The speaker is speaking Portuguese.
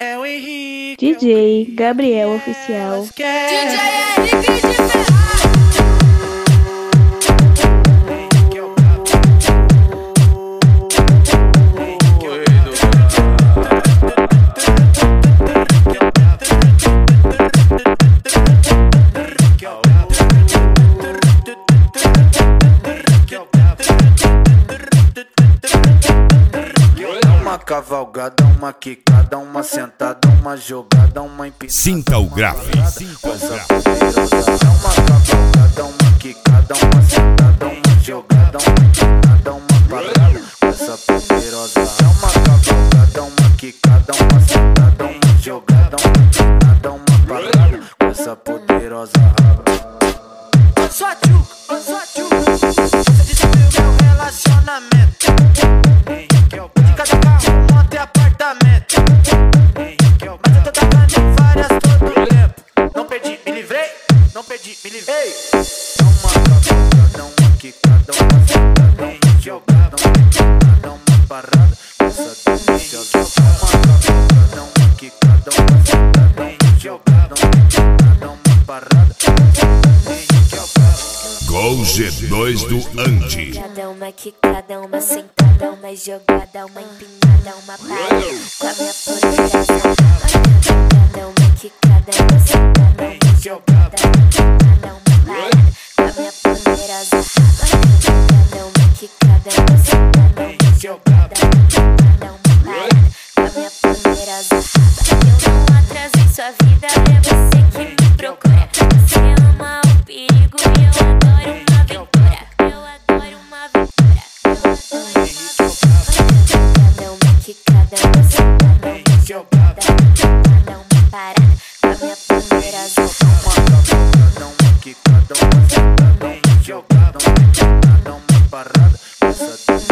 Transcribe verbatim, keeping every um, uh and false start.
É o Henrique, D J Gabriel Oficial. D J Henrique de Ferraz. Uma cavalgada, uma quicada, uma sentada, uma jogada, uma empinada. Sinta o grave. Sinta o grave. Uma cavalgada, uma quicada, uma sentada, uma jogada, uma empinada, uma parada. Essa poderosa. Uma cavalgada, uma quicada, uma sentada, uma jogada, uma empinada, uma parada. Essa poderosa raba. Só tchu, só tchu. Você destruiu meu relacionamento. De cada carro, moto e apartamento. Mas eu tô tacando em várias todo o tempo. Não perdi, me livrei. Não perdi, me livrei. Dá uma cavalgada, uma quicada, uma sentada, uma jogada, uma empinada, uma parada. Essa deliciosa. Dá uma cavalgada, uma quicada, uma sentada, uma jogada, uma empinada, uma parada. Gol G dois do Andy. Cada uma quicada, uma sentada, uma jogada, uma empinada, uma parada. Com a minha poderosa raba. Cada uma quicada, uma sentada, uma jogada, uma empinada, uma parada. Com a minha poderosa raba. Cada uma quicada, uma sentada, uma jogada, uma empinada, uma parada. Com a minha poderosa raba. Eu não atrasei sua vida, é você que me procura. Você ama o perigo e eu adoro uma aventura. Eu adoro uma aventura. Eu adoro uma aventura. Cada uma quicada, uma sentada, uma jogada, uma empinada, uma parada. Com a minha poderosa Uma cavalgada, uma quicada, uma sentada, uma jogada, uma empinada, uma parada. Essa